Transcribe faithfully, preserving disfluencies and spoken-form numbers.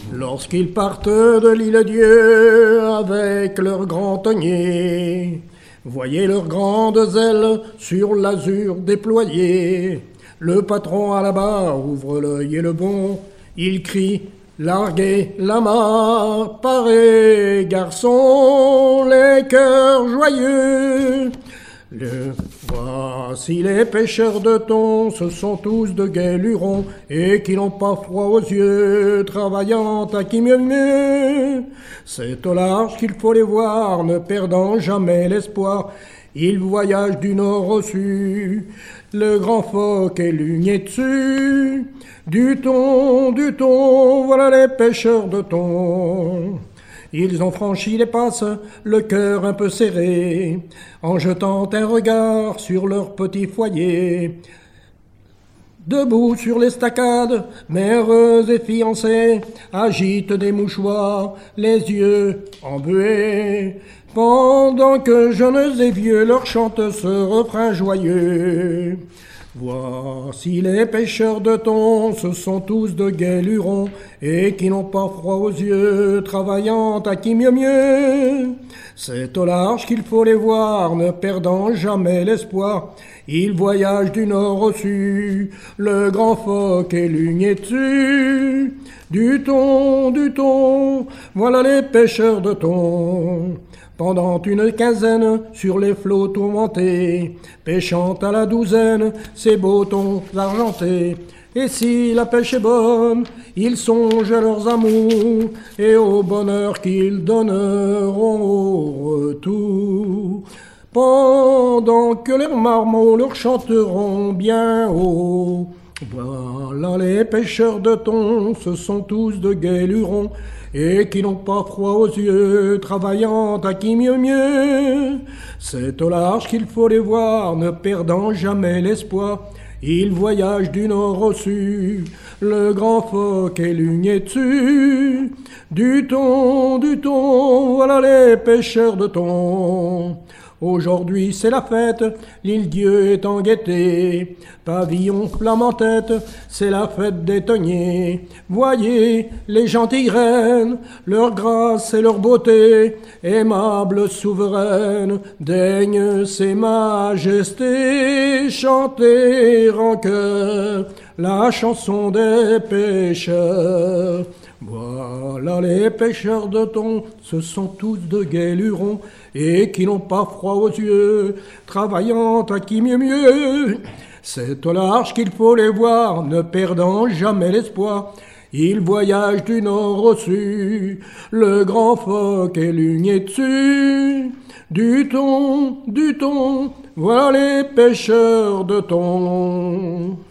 Lorsqu'ils partent de l'île Dieu avec leurs grands tonniers, voyez leurs grandes ailes sur l'azur déployées. Le patron à la barre ouvre l'œil et le bon, il crie « Larguez l'amarre, parez, garçons, les cœurs joyeux !» Le voici les pêcheurs de thon, ce sont tous de gais lurons, et qui n'ont pas froid aux yeux, travaillant à qui mieux mieux. C'est au large qu'il faut les voir, ne perdant jamais l'espoir. Ils voyagent du nord au sud, le grand phoque est lugné dessus. Du thon, du thon, voilà les pêcheurs de thon. Ils ont franchi les passes, le cœur un peu serré, en jetant un regard sur leur petit foyer. Debout sur l'estacade, mères et fiancés agitent des mouchoirs, les yeux embués, pendant que jeunes et vieux leur chantent ce refrain joyeux. Voici les pêcheurs de thon, ce sont tous de gais lurons, et qui n'ont pas froid aux yeux, travaillant à qui mieux mieux. C'est au large qu'il faut les voir, ne perdant jamais l'espoir. Ils voyagent du nord au sud, le grand phoque est lugné dessus. Du thon, du thon, voilà les pêcheurs de thon. Pendant une quinzaine, sur les flots tourmentés, pêchant à la douzaine, ces beaux thons argentés. Et si la pêche est bonne, ils songent à leurs amours et au bonheur qu'ils donneront au retour. Pendant que leurs marmots leur chanteront bien haut. Voilà les pêcheurs de thon, ce sont tous de gais lurons, et qui n'ont pas froid aux yeux, travaillant à qui mieux mieux. C'est au large qu'il faut les voir, ne perdant jamais l'espoir. Ils voyagent du nord au sud, le grand phoque est lugné dessus. Du thon, du thon, voilà les pêcheurs de thon. Aujourd'hui c'est la fête, l'île Dieu est en gaieté. Pavillon, flamme en tête, c'est la fête des tonniers. Voyez les gentilles reines, leur grâce et leur beauté, aimables souveraines, daignent ces majestés chanter en chœur la chanson des pêcheurs. Voilà les pêcheurs de thon, ce sont tous de gais lurons, et qui n'ont pas froid aux yeux, travaillant à qui mieux mieux. C'est au large qu'il faut les voir, ne perdant jamais l'espoir. Ils voyagent du nord au sud, le grand phoque est lugné dessus. Du thon, du thon, voilà les pêcheurs de thon.